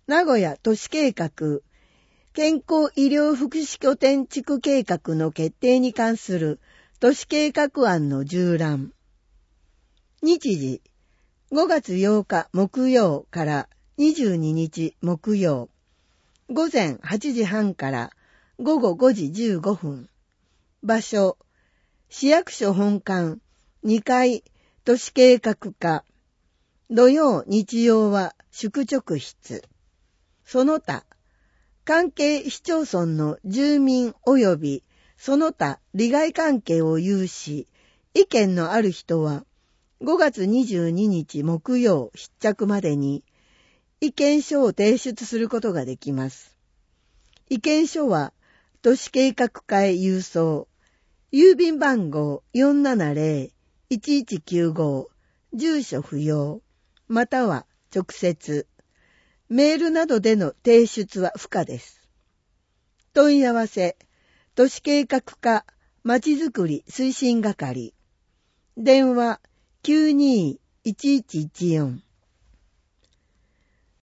名古屋都市計画健康医療福祉拠点地区計画の決定に関する都市計画案の縦覧。日時5月8日木曜から22日木曜、午前8時半から午後5時15分。場所、市役所本館2階都市計画課。土曜日曜は宿直室。その他、関係市町村の住民及びその他利害関係を有し、意見のある人は5月22日木曜必着までに意見書を提出することができます。意見書は都市計画課へ郵送、郵便番号 470-1195、住所不要、または直接、メールなどでの提出は不可です。問い合わせ、都市計画課まちづくり推進係。電話 92-1114